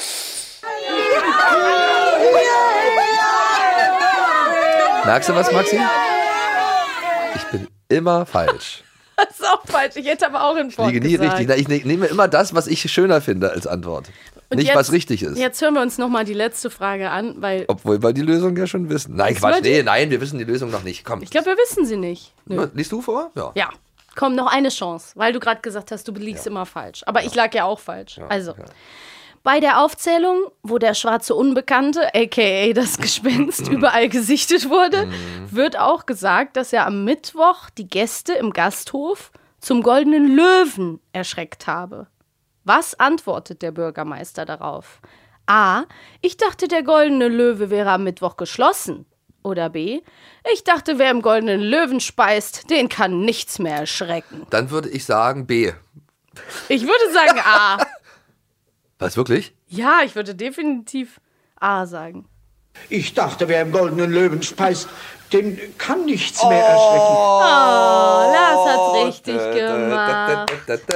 Merkst du was, Maxi? Ich bin immer falsch. Das ist auch falsch. Ich hätte aber auch in Ich liege nie richtig. Ich nehme immer das, was ich schöner finde als Antwort. Und Nicht, jetzt, was richtig ist. Jetzt hören wir uns nochmal die letzte Frage an, weil Obwohl wir die Lösung ja schon wissen. Nein, Das Quatsch. wollt ihr- Nein, wir wissen die Lösung noch nicht. Komm. ich glaube, wir wissen sie nicht. Nö. Liest du vor? Ja. Ja, komm, noch eine Chance, weil du gerade gesagt hast, du liegst immer falsch. Aber ich lag ja auch falsch. Also, bei der Aufzählung, wo der schwarze Unbekannte, a.k.a. das Gespenst, überall gesichtet wurde, wird auch gesagt, dass er am Mittwoch die Gäste im Gasthof zum Goldenen Löwen erschreckt habe. Was antwortet der Bürgermeister darauf? A. Ich dachte, der Goldene Löwe wäre am Mittwoch geschlossen. Oder B. Ich dachte, wer im Goldenen Löwen speist, den kann nichts mehr erschrecken. Dann würde ich sagen B. Ich würde sagen A. Was, wirklich? Ja, ich würde definitiv A sagen. Ich dachte, wer im Goldenen Löwen speist, den kann nichts mehr erschrecken. Oh, Lars hat's richtig gemacht.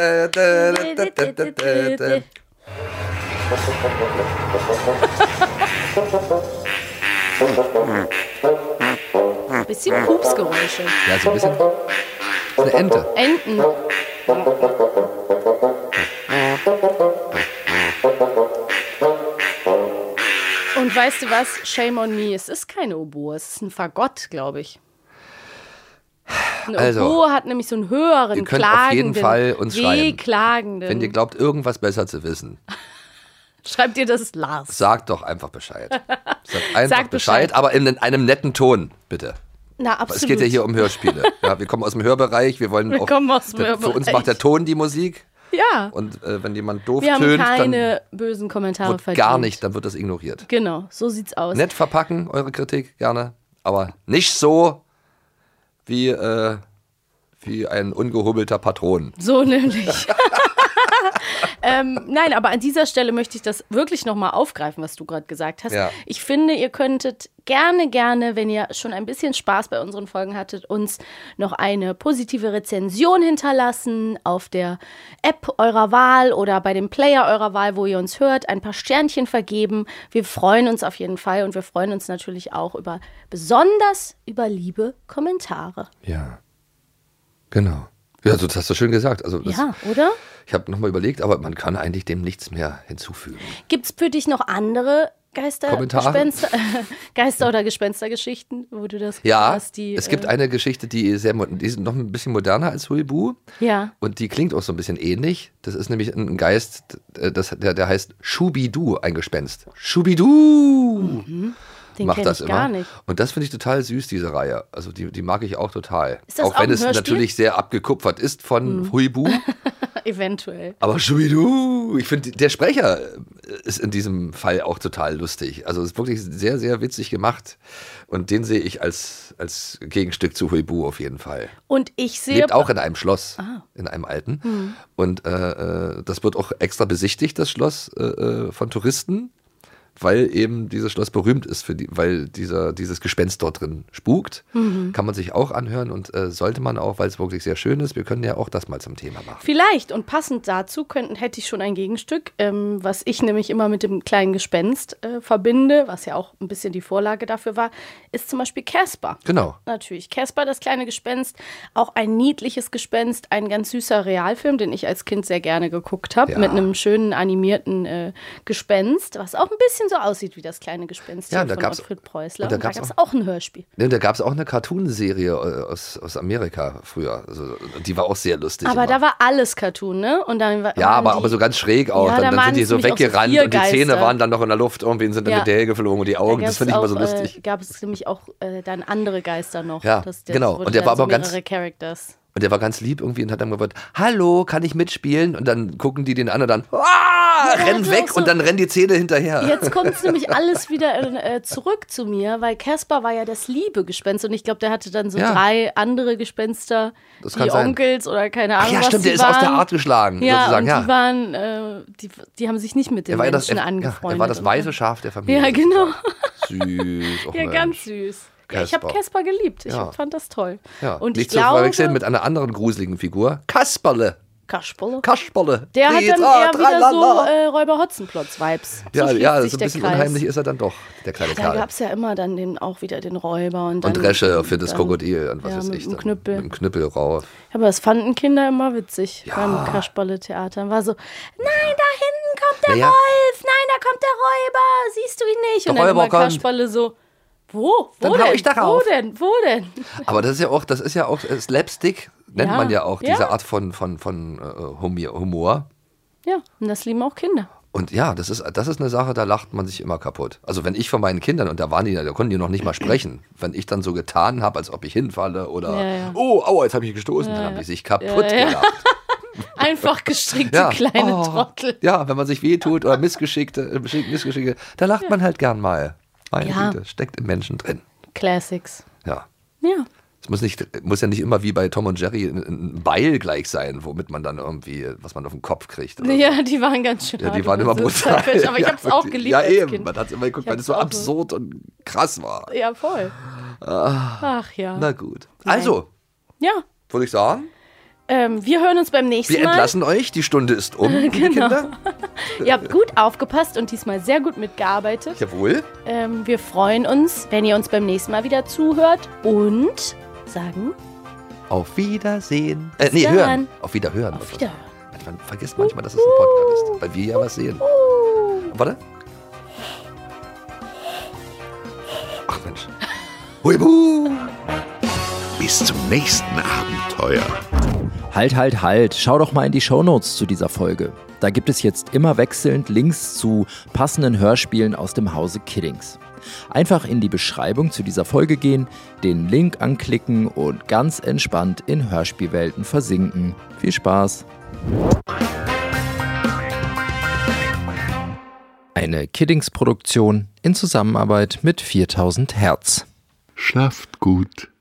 Bisschen Pupsgeräusche. Ja, so ein bisschen. Eine Ente. Enten. Und weißt du was? Shame on me. Es ist keine Oboe, es ist ein Fagott, glaube ich. Eine Also, Oboe hat nämlich so einen höheren, ihr könnt klagenden, auf jeden Fall uns schreiben, wehklagenden. wenn ihr glaubt, irgendwas besser zu wissen. Schreibt ihr das Lars? Sagt doch einfach Bescheid. Sagt einfach Sagt Bescheid, aber in einem netten Ton, bitte. Na, Aber absolut. es geht ja hier um Hörspiele. Ja, wir kommen aus dem Hörbereich. Wir wollen Wir auch. kommen aus dem Für uns Hörbereich. macht der Ton die Musik. Ja. Und wenn jemand doof Wir haben tönt, keine bösen Kommentare dann verdient. gar nicht, dann wird das ignoriert. Genau, so sieht's aus. Nett verpacken, eure Kritik, gerne. Aber nicht so wie ein ungehobelter Patron. So nämlich. Nein, aber an dieser Stelle möchte ich das wirklich nochmal aufgreifen, was du gerade gesagt hast. Ja. Ich finde, ihr könntet gerne, wenn ihr schon ein bisschen Spaß bei unseren Folgen hattet, uns noch eine positive Rezension hinterlassen auf der App eurer Wahl oder bei dem Player eurer Wahl, wo ihr uns hört, ein paar Sternchen vergeben. Wir freuen uns auf jeden Fall und wir freuen uns natürlich auch besonders über liebe Kommentare. Ja, genau. Ja, das hast du schön gesagt. Also Ja, oder? Ich habe nochmal überlegt, aber man kann eigentlich dem nichts mehr hinzufügen. Gibt es für dich noch andere Kommentare? Geister- oder Gespenstergeschichten, wo du das Ja, hast? es gibt eine Geschichte, die ist noch ein bisschen moderner als Huibu. Ja. Und die klingt auch so ein bisschen ähnlich. Das ist nämlich ein Geist, der heißt Schubidu, ein Gespenst. Schubidu! Den Macht kenn das ich immer. gar nicht. Und das finde ich total süß, diese Reihe. Also die mag ich auch total. Ist das auch auch wenn ein es Hörspiel? natürlich sehr abgekupfert ist von Huibu. Eventuell. Aber Schubidu, ich finde, der Sprecher ist in diesem Fall auch total lustig. Also es ist wirklich sehr, sehr witzig gemacht. Und den sehe ich als Gegenstück zu Huibu auf jeden Fall. Und ich sehe... Lebt auch in einem Schloss, in einem alten. Und das wird auch extra besichtigt, das Schloss, von Touristen, weil eben dieses Schloss berühmt ist, weil dieses Gespenst dort drin spukt. Kann man sich auch anhören und sollte man auch, weil es wirklich sehr schön ist. Wir können ja auch das mal zum Thema machen. Vielleicht, und passend dazu hätte ich schon ein Gegenstück, was ich nämlich immer mit dem kleinen Gespenst verbinde, was ja auch ein bisschen die Vorlage dafür war, ist zum Beispiel Casper. Genau. Natürlich. Casper, das kleine Gespenst, auch ein niedliches Gespenst, ein ganz süßer Realfilm, den ich als Kind sehr gerne geguckt habe, mit einem schönen animierten Gespenst, was auch ein bisschen so aussieht wie das kleine Gespenst von Ottfried Preußler. Und da gab es auch ein Hörspiel. Ne, da gab es auch eine Cartoonserie aus Amerika früher. Also, die war auch sehr lustig. Aber da war alles Cartoon, ne? Und dann aber so ganz schräg auch. Ja, dann sind die so weggerannt so und die Zähne waren dann noch in der Luft. Irgendwie sind dann mit der Hell geflogen und die Augen. Das finde ich immer so lustig. Gab es nämlich auch dann andere Geister noch. Ja, genau. Und der war aber ganz... Characters. Und der war ganz lieb irgendwie und hat dann gesagt, hallo, kann ich mitspielen? Und dann gucken die den an und dann rennen weg und dann rennen die Zähne hinterher. Jetzt kommt es nämlich alles wieder zurück zu mir, weil Casper war ja das liebe Gespenst und ich glaube, der hatte dann so 3 andere Gespenster, die Onkels oder keine Ahnung was. Ja, stimmt, der ist aus der Art geschlagen. Ja, sozusagen. Und die waren, die haben sich nicht mit den Menschen angefreundet. Er war das weiße Schaf der Familie. Ja, genau. Süß. Ja, ganz süß. Ja, ich habe Casper geliebt. Ich fand das toll. Ja. Und nicht zu verwechseln mit einer anderen gruseligen Figur. Kasperle. Kasperle. Der hat dann eher wieder so Räuber Hotzenplotz-Vibes. Ja, so ein bisschen unheimlich ist er dann doch, der kleine Karl. Da gab es ja immer dann auch wieder den Räuber. Und Resche für das Krokodil und was weiß ich. Mit dem Knüppel. Mit dem Knüppel rauf. Aber das fanden Kinder immer witzig beim Kasperle-Theater. War so, nein, da hinten kommt der Wolf, nein, da kommt der Räuber, siehst du ihn nicht? Und dann immer Kasperle so, Wo denn? Aber das ist ja auch Slapstick, nennt man ja auch diese Art von Humor. Ja, und das lieben auch Kinder. Und ja, das ist eine Sache, da lacht man sich immer kaputt. Also wenn ich von meinen Kindern, und da konnten die noch nicht mal sprechen, wenn ich dann so getan habe, als ob ich hinfalle oder oh, aua, jetzt habe ich gestoßen, dann haben die sich kaputt gelacht. Einfach gestrickte kleine Trottel. Ja, wenn man sich wehtut oder Missgeschickte, da lacht man halt gern mal. Meine Güte, steckt im Menschen drin. Classics. Ja. Es muss ja nicht immer wie bei Tom und Jerry ein Beil gleich sein, womit man dann irgendwie, was man auf den Kopf kriegt. Ja, die waren ganz schön. Ja, die waren immer brutal. Aber ich habe es auch geliebt. Ja, eben. Kind. Man hat es immer geguckt, weil es so absurd und krass war. Ja, voll. Ach ja. Na gut. Also, würde ich sagen. Wir hören uns beim nächsten Mal. Wir entlassen euch, die Stunde ist um, liebe Kinder. Ihr habt gut aufgepasst und diesmal sehr gut mitgearbeitet. Jawohl. Wir freuen uns, wenn ihr uns beim nächsten Mal wieder zuhört und sagen... Auf Wiedersehen. Hören. Auf Wiederhören. Auf Wiederhören. Man vergisst manchmal, dass es ein Podcast ist, weil wir ja was sehen. Warte. Ach Mensch. Huibu! Bis zum nächsten Abenteuer. Halt. Schau doch mal in die Shownotes zu dieser Folge. Da gibt es jetzt immer wechselnd Links zu passenden Hörspielen aus dem Hause Kiddings. Einfach in die Beschreibung zu dieser Folge gehen, den Link anklicken und ganz entspannt in Hörspielwelten versinken. Viel Spaß! Eine Kiddings-Produktion in Zusammenarbeit mit 4000 Hertz. Schlaft gut.